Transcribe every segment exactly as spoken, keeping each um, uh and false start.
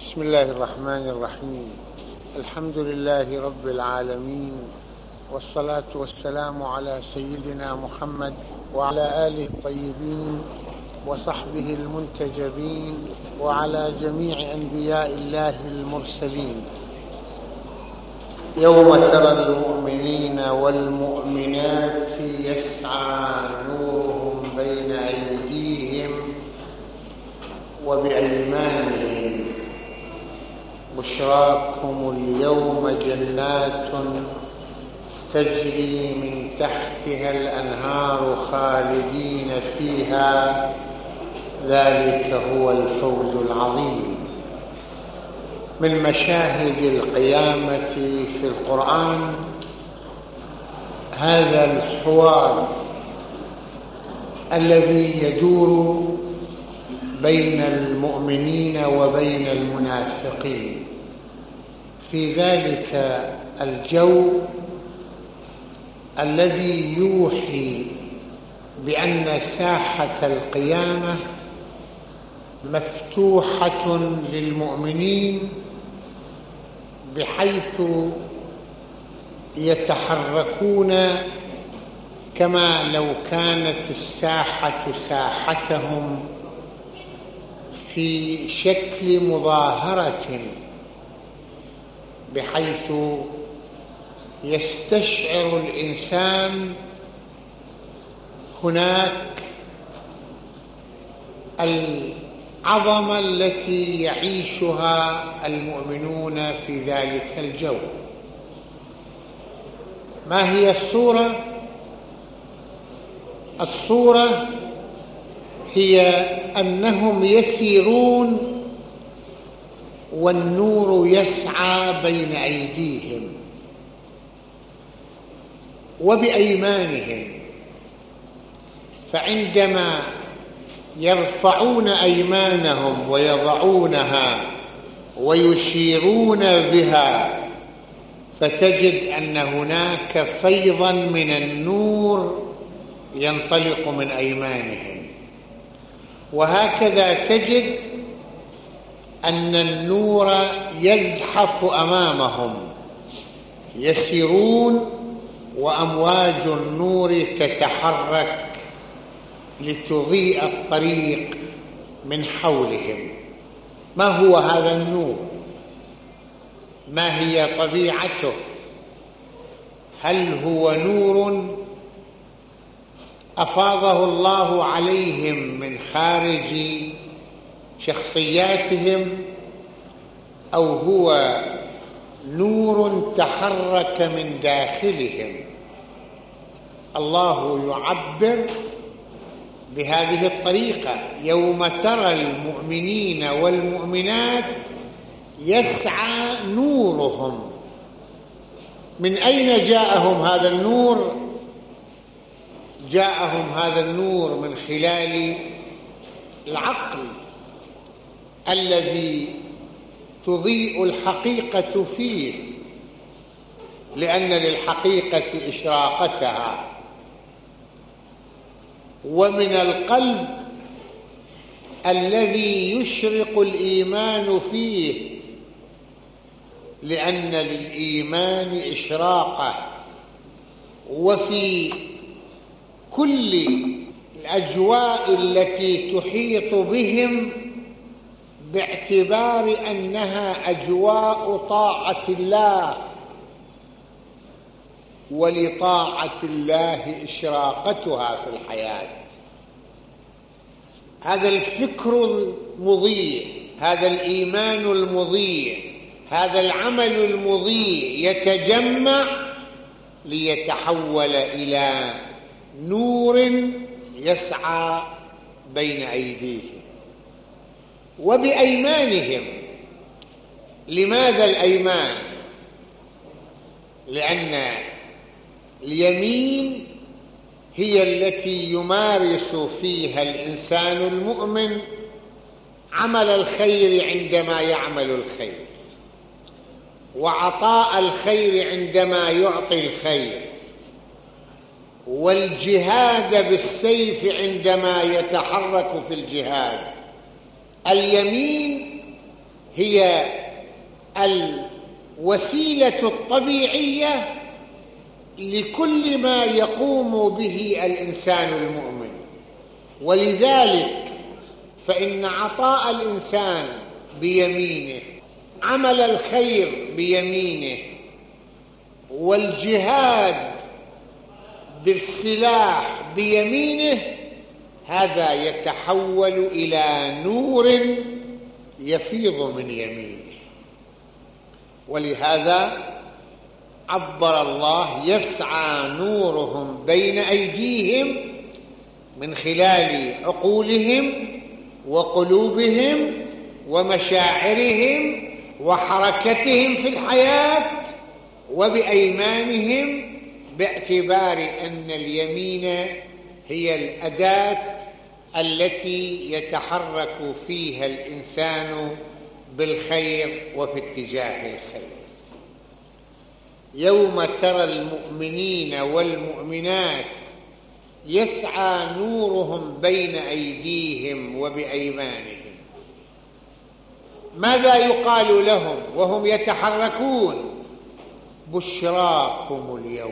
بسم الله الرحمن الرحيم. الحمد لله رب العالمين، والصلاة والسلام على سيدنا محمد وعلى آله الطيبين وصحبه المنتجبين وعلى جميع أنبياء الله المرسلين. يوم ترى المؤمنين والمؤمنات يسعى نورهم بين أيديهم وبأيمانهم بشراكم اليوم جنات تجري من تحتها الأنهار خالدين فيها، ذلك هو الفوز العظيم. من مشاهد القيامة في القرآن هذا الحوار الذي يدور بين المؤمنين وبين المنافقين. في ذلك الجو الذي يوحي بأن ساحة القيامة مفتوحة للمؤمنين، بحيث يتحركون كما لو كانت الساحة ساحتهم في شكل مظاهرة، بحيث يستشعر الإنسان هناك العظمة التي يعيشها المؤمنون في ذلك الجو. ما هي الصورة؟ الصورة هي أنهم يسيرون والنور يسعى بين أيديهم وبأيمانهم، فعندما يرفعون أيمانهم ويضعونها ويشيرون بها فتجد أن هناك فيضا من النور ينطلق من أيمانهم، وهكذا تجد أن النور يزحف أمامهم، يسيرون وأمواج النور تتحرك لتضيء الطريق من حولهم. ما هو هذا النور؟ ما هي طبيعته؟ هل هو نور أفاضه الله عليهم من خارج شخصياتهم، أو هو نور تحرك من داخلهم؟ الله يعبر بهذه الطريقة: يوم ترى المؤمنين والمؤمنات يسعى نورهم. من أين جاءهم هذا النور؟ جاءهم هذا النور من خلال العقل الذي تضيء الحقيقة فيه، لأن للحقيقة إشراقتها، ومن القلب الذي يشرق الإيمان فيه، لأن للإيمان إشراقة. وفي كل الأجواء التي تحيط بهم، باعتبار أنها أجواء طاعة الله، ولطاعة الله إشراقتها في الحياة. هذا الفكر المضيء، هذا الإيمان المضيء، هذا العمل المضيء يتجمع ليتحول إلى نور يسعى بين أيديهم وبأيمانهم. لماذا الأيمان؟ لأن اليمين هي التي يمارس فيها الإنسان المؤمن عمل الخير عندما يعمل الخير، وعطاء الخير عندما يعطي الخير، والجهاد بالسيف عندما يتحرك في الجهاد. اليمين هي الوسيلة الطبيعية لكل ما يقوم به الإنسان المؤمن. ولذلك فإن عطاء الإنسان بيمينه، عمل الخير بيمينه، والجهاد بالسلاح بيمينه، هذا يتحول إلى نور يفيض من يمينه. ولهذا عبر الله: يسعى نورهم بين أيديهم من خلال عقولهم وقلوبهم ومشاعرهم وحركتهم في الحياة، وبأيمانهم، باعتبار أن اليمين هي الأداة التي يتحرك فيها الإنسان بالخير وفي اتجاه الخير. يوم ترى المؤمنين والمؤمنات يسعى نورهم بين أيديهم وبأيمانهم. ماذا يقال لهم وهم يتحركون؟ بشراكم اليوم.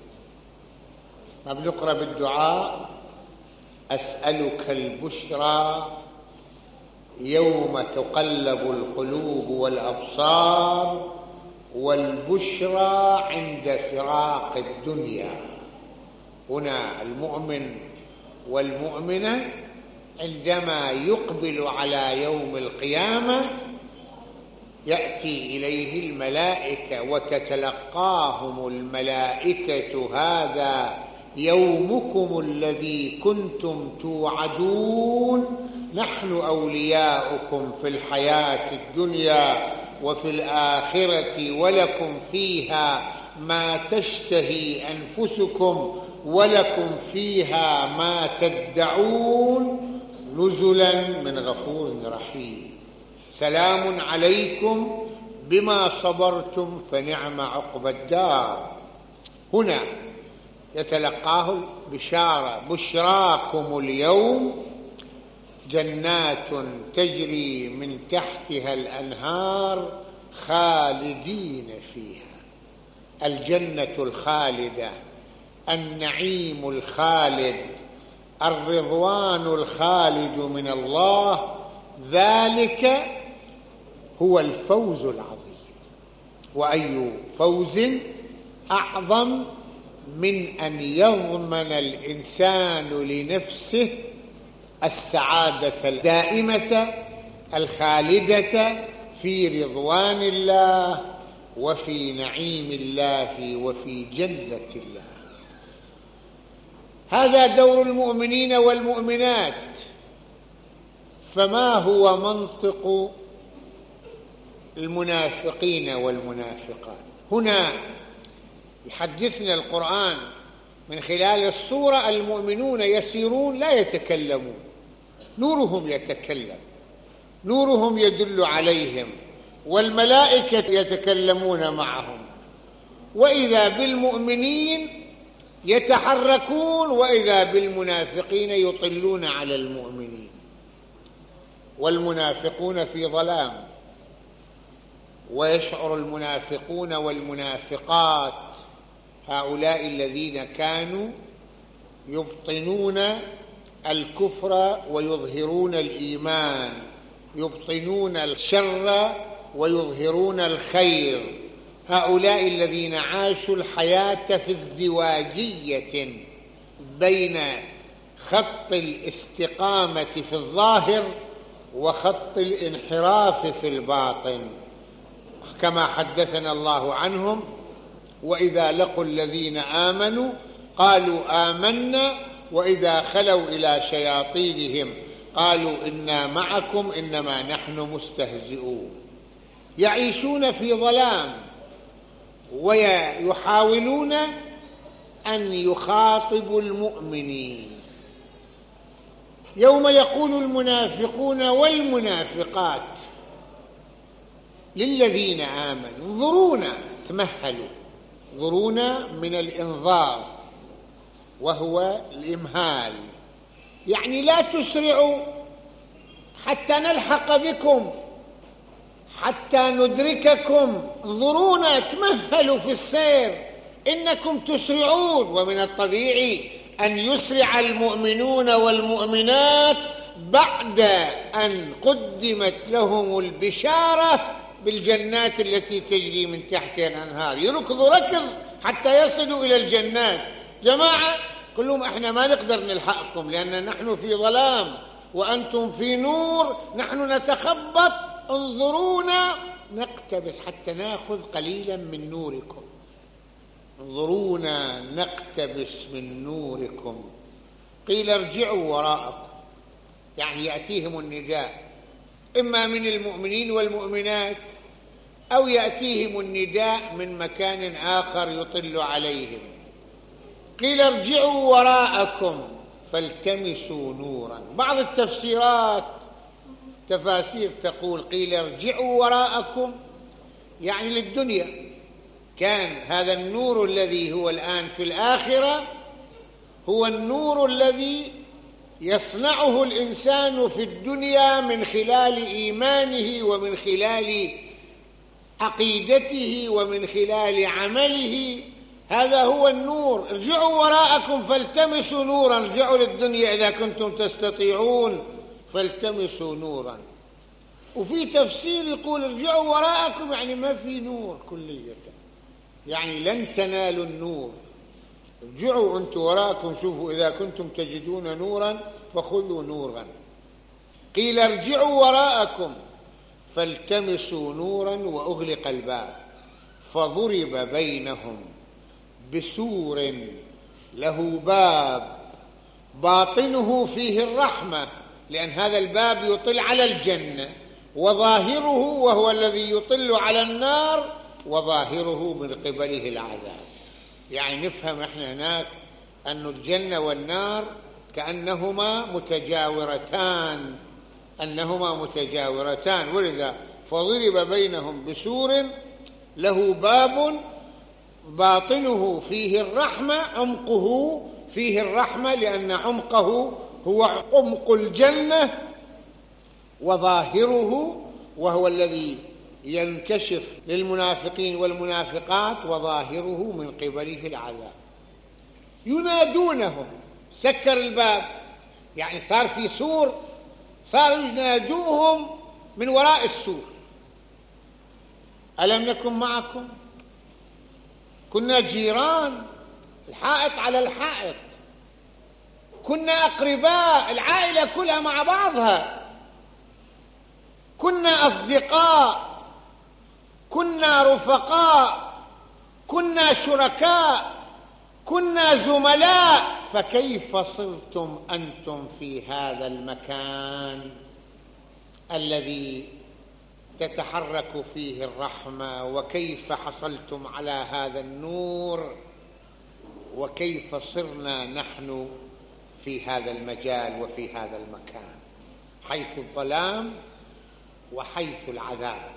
ما بنقرأ بالدعاء: أسألك البشرى يوم تقلب القلوب والأبصار، والبشرى عند فراق الدنيا. هنا المؤمن والمؤمنة عندما يقبل على يوم القيامة يأتي إليه الملائكة وتتلقاهم الملائكة: هذا يومكم الذي كنتم توعدون، نحن أولياؤكم في الحياة الدنيا وفي الآخرة، ولكم فيها ما تشتهي أنفسكم ولكم فيها ما تدعون، نزلا من غفور رحيم. سلام عليكم بما صبرتم فنعم عقبى الدار. هنا يتلقاه البشارة: بشراكم اليوم جنات تجري من تحتها الأنهار خالدين فيها. الجنة الخالدة، النعيم الخالد، الرضوان الخالد من الله، ذلك هو الفوز العظيم. وأي فوز أعظم من أن يضمن الإنسان لنفسه السعادة الدائمة الخالدة في رضوان الله وفي نعيم الله وفي جنة الله. هذا دور المؤمنين والمؤمنات. فما هو منطق المنافقين والمنافقات؟ هنا يحدثنا القرآن من خلال الصورة: المؤمنون يسيرون لا يتكلمون، نورهم يتكلم، نورهم يدل عليهم، والملائكة يتكلمون معهم. وإذا بالمؤمنين يتحركون، وإذا بالمنافقين يطلون على المؤمنين. والمنافقون في ظلام، ويشعر المنافقون والمنافقات، هؤلاء الذين كانوا يبطنون الكفر ويظهرون الإيمان، يبطنون الشر ويظهرون الخير، هؤلاء الذين عاشوا الحياة في ازدواجية بين خط الاستقامة في الظاهر وخط الانحراف في الباطن، كما حدثنا الله عنهم: وإذا لقوا الذين آمنوا قالوا آمنا، وإذا خلوا إلى شياطينهم قالوا إنا معكم إنما نحن مستهزئون. يعيشون في ظلام ويحاولون أن يخاطبوا المؤمنين. يوم يقول المنافقون والمنافقات للذين آمنوا: انظرونا، تمهلوا. انظرونا من الإنظار، وهو الإمهال، يعني لا تسرعوا حتى نلحق بكم، حتى ندرككم، انظرونا، تمهلوا في السير، إنكم تسرعون. ومن الطبيعي أن يسرع المؤمنون والمؤمنات بعد أن قدمت لهم البشارة بالجنات التي تجري من تحتها الأنهار، يركضوا ركض حتى يصلوا إلى الجنات. جماعة كلهم احنا ما نقدر نلحقكم، لأن نحن في ظلام وأنتم في نور، نحن نتخبط، انظرونا نقتبس حتى ناخذ قليلا من نوركم، انظرونا نقتبس من نوركم. قيل ارجعوا وراءكم، يعني يأتيهم النداء إما من المؤمنين والمؤمنات أو يأتيهم النداء من مكان آخر يطل عليهم. قيل ارجعوا وراءكم فالتمسوا نورا. بعض التفسيرات تفاسير تقول قيل ارجعوا وراءكم يعني للدنيا، كان هذا النور الذي هو الآن في الآخرة هو النور الذي يصنعه الإنسان في الدنيا من خلال إيمانه ومن خلال عقيدته ومن خلال عمله، هذا هو النور. ارجعوا وراءكم فالتمسوا نورا، ارجعوا للدنيا إذا كنتم تستطيعون فالتمسوا نورا. وفي تفسير يقول ارجعوا وراءكم يعني ما في نور كلية، يعني لن تنالوا النور. ارجعوا أنتم وراءكم، شوفوا إذا كنتم تجدون نورا فخذوا نورا. قيل ارجعوا وراءكم فالتمسوا نورا وأغلق الباب فضرب بينهم بسور له باب باطنه فيه الرحمة، لأن هذا الباب يطل على الجنة، وظاهره وهو الذي يطل على النار وظاهره من قبله العذاب. يعني نفهم احنا هناك أن الجنة والنار كأنهما متجاورتان، أنهما متجاورتان ولذا فضرب بينهم بسور له باب باطنه فيه الرحمة، عمقه فيه الرحمة لأن عمقه هو عمق الجنة، وظاهره وهو الذي ينكشف للمنافقين والمنافقات وظاهره من قبله العذاب. ينادونهم، سكر الباب يعني صار في سور، صاروا ينادوهم من وراء السور. ألم نكن معكم؟ كنا جيران، الحائط على الحائط، كنا أقرباء، العائلة كلها مع بعضها، كنا أصدقاء، كنا رفقاء، كنا شركاء، كنا زملاء، فكيف صرتم أنتم في هذا المكان الذي تتحرك فيه الرحمة؟ وكيف حصلتم على هذا النور؟ وكيف صرنا نحن في هذا المجال وفي هذا المكان حيث الظلام وحيث العذاب؟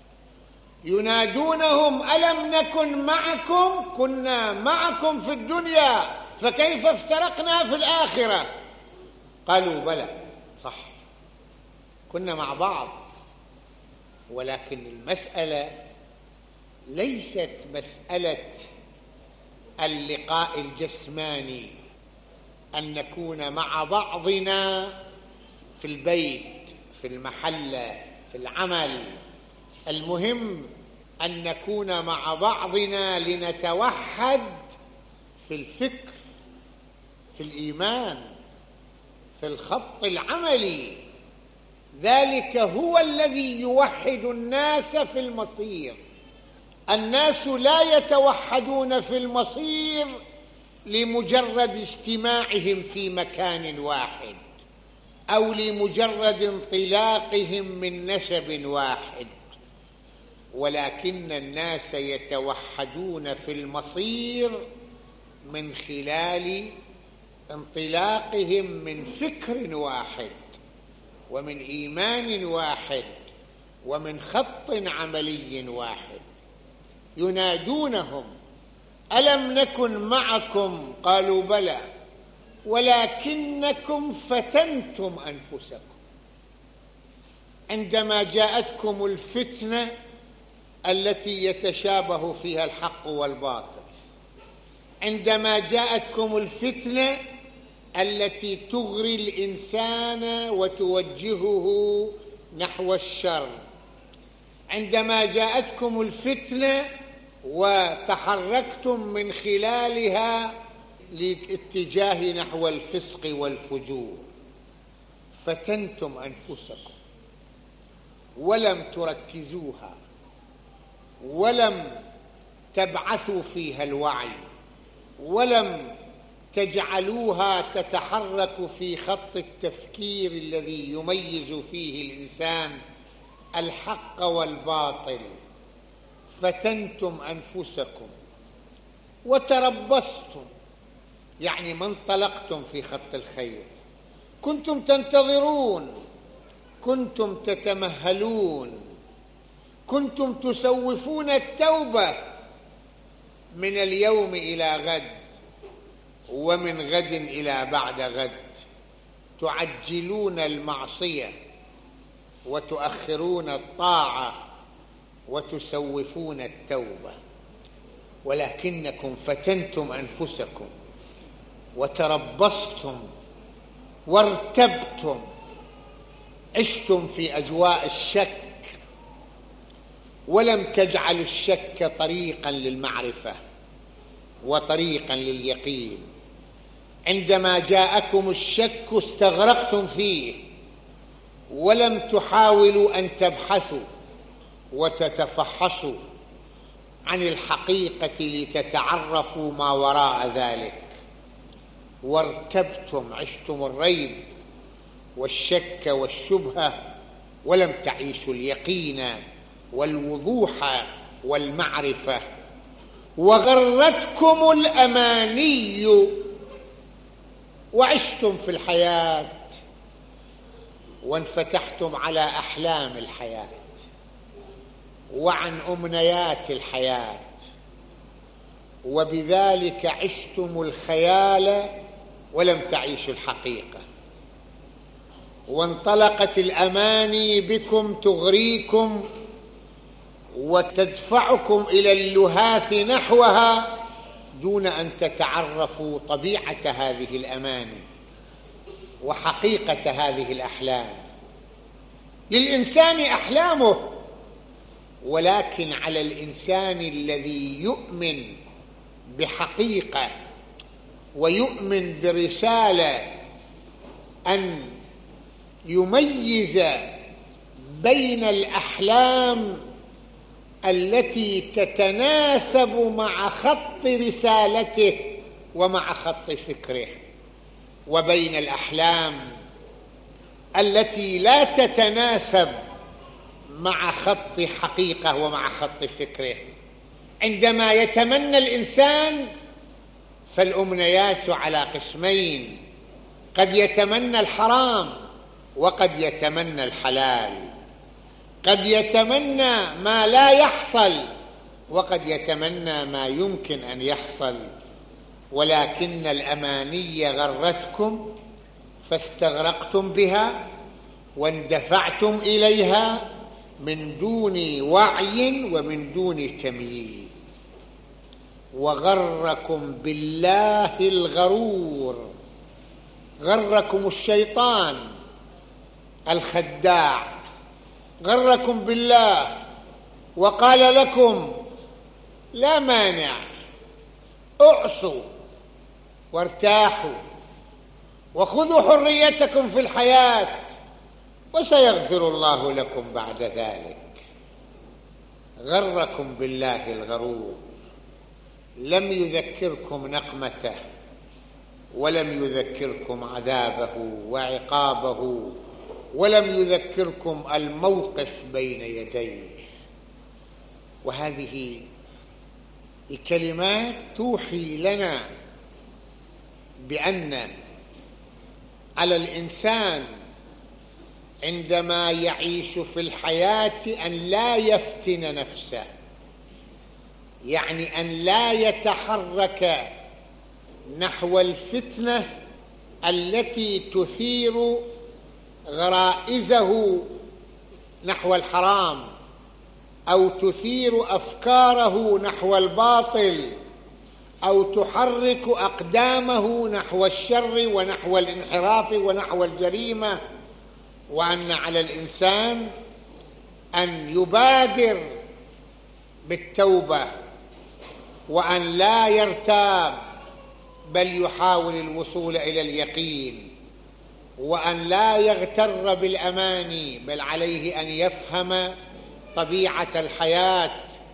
ينادونهم ألم نكن معكم؟ كنا معكم في الدنيا، فكيف افترقنا في الآخرة؟ قالوا بلى صح، كنا مع بعض، ولكن المسألة ليست مسألة اللقاء الجسماني، أن نكون مع بعضنا في البيت، في المحلة، في العمل. المهم أن نكون مع بعضنا لنتوحد في الفكر، في الإيمان، في الخط العملي. ذلك هو الذي يوحد الناس في المصير. الناس لا يتوحدون في المصير لمجرد اجتماعهم في مكان واحد أو لمجرد انطلاقهم من نسب واحد، ولكن الناس يتوحدون في المصير من خلال انطلاقهم من فكر واحد ومن إيمان واحد ومن خط عملي واحد. ينادونهم ألم نكن معكم؟ قالوا بلى ولكنكم فتنتم أنفسكم. عندما جاءتكم الفتنة التي يتشابه فيها الحق والباطل، عندما جاءتكم الفتنة التي تغري الإنسان وتوجهه نحو الشر، عندما جاءتكم الفتنة وتحركتم من خلالها للاتجاه نحو الفسق والفجور، فتنتم أنفسكم ولم تركزوها ولم تبعثوا فيها الوعي ولم تجعلوها تتحرك في خط التفكير الذي يميز فيه الإنسان الحق والباطل، فتنتم أنفسكم وتربصتم، يعني ما انطلقتم في خط الخير، كنتم تنتظرون، كنتم تتمهلون، كنتم تسوفون التوبة من اليوم إلى غد ومن غد إلى بعد غد، تعجلون المعصية وتؤخرون الطاعة وتسوفون التوبة، ولكنكم فتنتم أنفسكم وتربصتم وارتبتم، عشتم في أجواء الشك ولم تجعلوا الشك طريقا للمعرفة وطريقا لليقين. عندما جاءكم الشك استغرقتم فيه ولم تحاولوا أن تبحثوا وتتفحصوا عن الحقيقة لتتعرفوا ما وراء ذلك، وارتبتم، عشتم الريب والشك والشبهة ولم تعيشوا اليقين والوضوح والمعرفة، وغرتكم الأماني وعشتم في الحياة وانفتحتم على أحلام الحياة وعن أمنيات الحياة، وبذلك عشتم الخيال ولم تعيشوا الحقيقة، وانطلقت الأماني بكم تغريكم وتدفعكم إلى اللهاث نحوها دون أن تتعرفوا طبيعة هذه الأماني وحقيقة هذه الأحلام. للإنسان أحلامه، ولكن على الإنسان الذي يؤمن بحقيقة ويؤمن برسالة أن يميز بين الأحلام التي تتناسب مع خط رسالته ومع خط فكره، وبين الأحلام التي لا تتناسب مع خط حقيقة ومع خط فكره. عندما يتمنى الإنسان فالأمنيات على قسمين، قد يتمنى الحرام وقد يتمنى الحلال، قد يتمنى ما لا يحصل وقد يتمنى ما يمكن أن يحصل، ولكن الأماني غرتكم فاستغرقتم بها واندفعتم إليها من دون وعي ومن دون تمييز، وغركم بالله الغرور، غركم الشيطان الخداع، غركم بالله وقال لكم لا مانع، اعصوا وارتاحوا وخذوا حريتكم في الحياة وسيغفر الله لكم بعد ذلك. غركم بالله الغرور، لم يذكركم نقمته ولم يذكركم عذابه وعقابه ولم يذكركم الموقف بين يديه. وهذه الكلمات توحي لنا بأن على الإنسان عندما يعيش في الحياة أن لا يفتن نفسه، يعني أن لا يتحرك نحو الفتنة التي تثير غرائزه نحو الحرام أو تثير أفكاره نحو الباطل أو تحرك أقدامه نحو الشر ونحو الانحراف ونحو الجريمة، وأن على الإنسان أن يبادر بالتوبة وأن لا يرتاب بل يحاول الوصول إلى اليقين، وأن لا يغتر بالأماني بل عليه أن يفهم طبيعة الحياة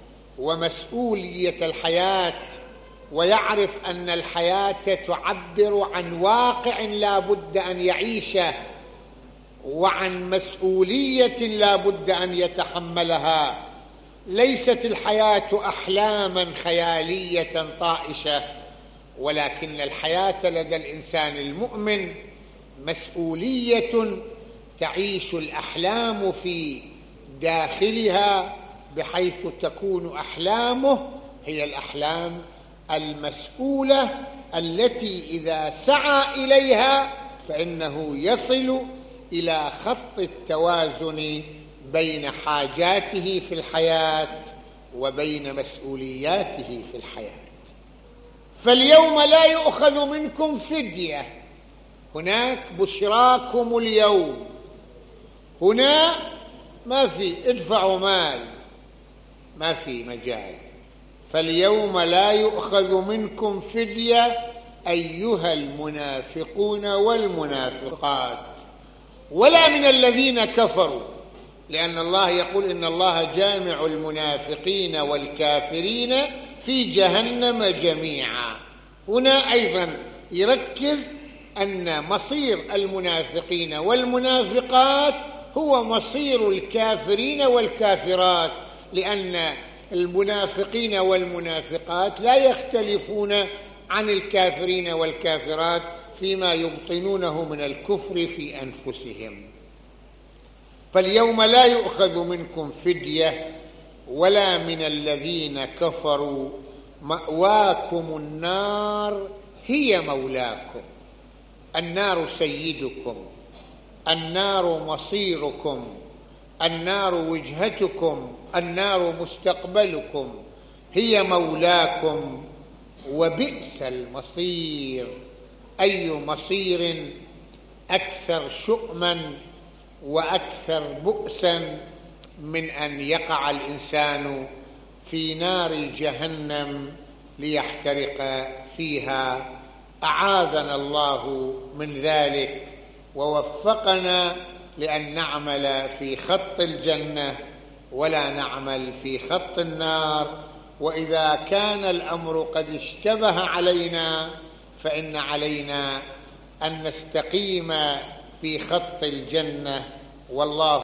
ومسؤولية الحياة، ويعرف أن الحياة تعبر عن واقع لا بد أن يعيشه وعن مسؤولية لا بد أن يتحملها. ليست الحياة أحلاما خيالية طائشة، ولكن الحياة لدى الإنسان المؤمن مسؤولية تعيش الأحلام في داخلها، بحيث تكون أحلامه هي الأحلام المسؤولة التي إذا سعى إليها فإنه يصل إلى خط التوازن بين حاجاته في الحياة وبين مسؤولياته في الحياة. فاليوم لا يؤخذ منكم فدية، هناك بشراكم اليوم، هنا ما في ادفعوا مال، ما في مجال. فاليوم لا يؤخذ منكم فدية أيها المنافقون والمنافقات ولا من الذين كفروا، لأن الله يقول إن الله جامع المنافقين والكافرين في جهنم جميعا. هنا أيضا يركز أن مصير المنافقين والمنافقات هو مصير الكافرين والكافرات، لأن المنافقين والمنافقات لا يختلفون عن الكافرين والكافرات فيما يبطنونه من الكفر في أنفسهم. فاليوم لا يؤخذ منكم فدية ولا من الذين كفروا، مأواكم النار هي مولاكم، النار سيدكم، النار مصيركم، النار وجهتكم، النار مستقبلكم، هي مولاكم، وبئس المصير. أي مصير أكثر شؤما وأكثر بؤسا من أن يقع الإنسان في نار جهنم ليحترق فيها. أعاذنا الله من ذلك ووفقنا لأن نعمل في خط الجنة ولا نعمل في خط النار. وإذا كان الأمر قد اشتبه علينا فإن علينا أن نستقيم في خط الجنة، والله